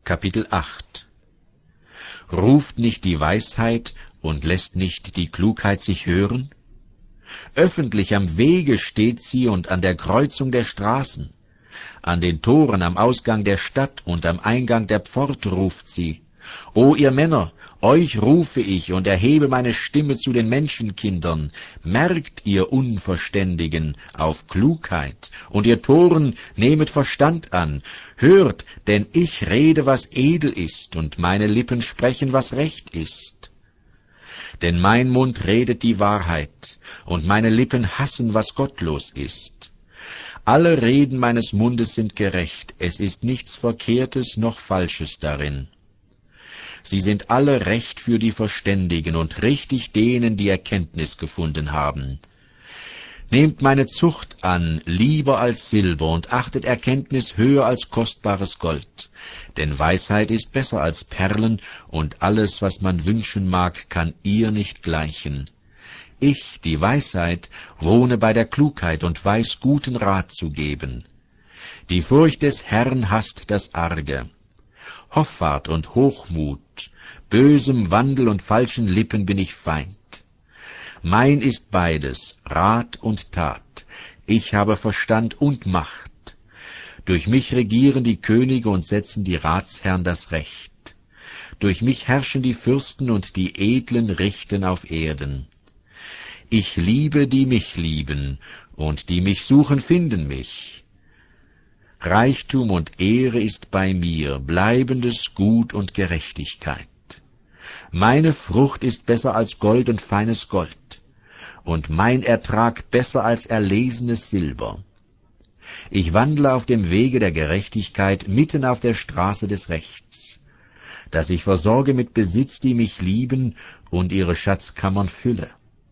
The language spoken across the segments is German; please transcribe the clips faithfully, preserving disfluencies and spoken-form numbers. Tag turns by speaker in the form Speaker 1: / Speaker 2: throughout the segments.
Speaker 1: Kapitel acht. Ruft nicht die Weisheit und lässt nicht die Klugheit sich hören? Öffentlich am Wege steht sie und an der Kreuzung der Straßen. An den Toren am Ausgang der Stadt und am Eingang der Pforte ruft sie. O ihr Männer, euch rufe ich und erhebe meine Stimme zu den Menschenkindern. Merkt, ihr Unverständigen, auf Klugheit, und ihr Toren, nehmet Verstand an. Hört, denn ich rede, was edel ist, und meine Lippen sprechen, was recht ist. Denn mein Mund redet die Wahrheit, und meine Lippen hassen, was gottlos ist. Alle Reden meines Mundes sind gerecht, es ist nichts Verkehrtes noch Falsches darin. Sie sind alle recht für die Verständigen und richtig denen, die Erkenntnis gefunden haben. Nehmt meine Zucht an, lieber als Silber, und achtet Erkenntnis höher als kostbares Gold. Denn Weisheit ist besser als Perlen, und alles, was man wünschen mag, kann ihr nicht gleichen. Ich, die Weisheit, wohne bei der Klugheit und weiß guten Rat zu geben. Die Furcht des Herrn hasst das Arge. Hoffart und Hochmut, bösem Wandel und falschen Lippen bin ich Feind. Mein ist beides, Rat und Tat. Ich habe Verstand und Macht. Durch mich regieren die Könige und setzen die Ratsherren das Recht. Durch mich herrschen die Fürsten und die Edlen richten auf Erden. Ich liebe, die mich lieben, und die mich suchen, finden mich. Reichtum und Ehre ist bei mir, bleibendes Gut und Gerechtigkeit. Meine Frucht ist besser als Gold und feines Gold, und mein Ertrag besser als erlesenes Silber. Ich wandle auf dem Wege der Gerechtigkeit, mitten auf der Straße des Rechts, dass ich versorge mit Besitz, die mich lieben, und ihre Schatzkammern fülle.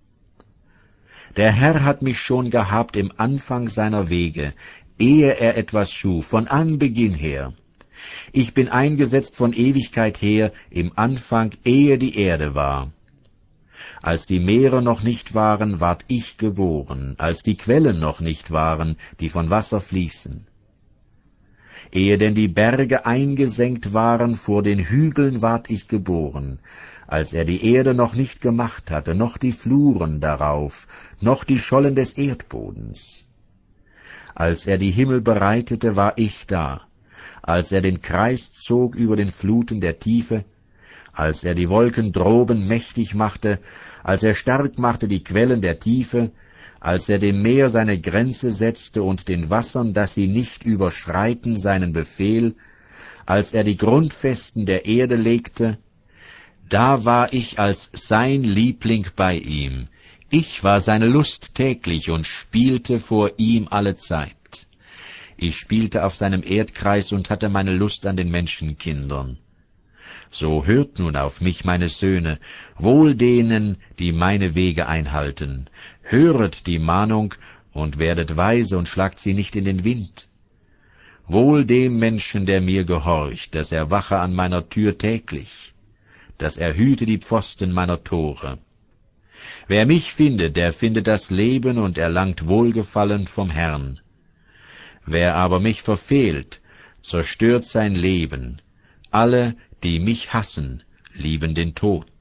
Speaker 1: Der Herr hat mich schon gehabt im Anfang seiner Wege, ehe er etwas schuf, von Anbeginn her. Ich bin eingesetzt von Ewigkeit her, im Anfang, ehe die Erde war. Als die Meere noch nicht waren, ward ich geboren, als die Quellen noch nicht waren, die von Wasser fließen. Ehe denn die Berge eingesenkt waren, vor den Hügeln ward ich geboren, als er die Erde noch nicht gemacht hatte, noch die Fluren darauf, noch die Schollen des Erdbodens. Als er die Himmel bereitete, war ich da, als er den Kreis zog über den Fluten der Tiefe, als er die Wolken droben mächtig machte, als er stark machte die Quellen der Tiefe, als er dem Meer seine Grenze setzte und den Wassern, dass sie nicht überschreiten, seinen Befehl, als er die Grundfesten der Erde legte, da war ich als sein Liebling bei ihm. Ich war seine Lust täglich und spielte vor ihm alle Zeit. Ich spielte auf seinem Erdkreis und hatte meine Lust an den Menschenkindern. So hört nun auf mich, meine Söhne, wohl denen, die meine Wege einhalten. Höret die Mahnung und werdet weise und schlagt sie nicht in den Wind. Wohl dem Menschen, der mir gehorcht, dass er wache an meiner Tür täglich, dass er hüte die Pfosten meiner Tore. Wer mich findet, der findet das Leben und erlangt Wohlgefallen vom Herrn. Wer aber mich verfehlt, zerstört sein Leben. Alle, die mich hassen, lieben den Tod.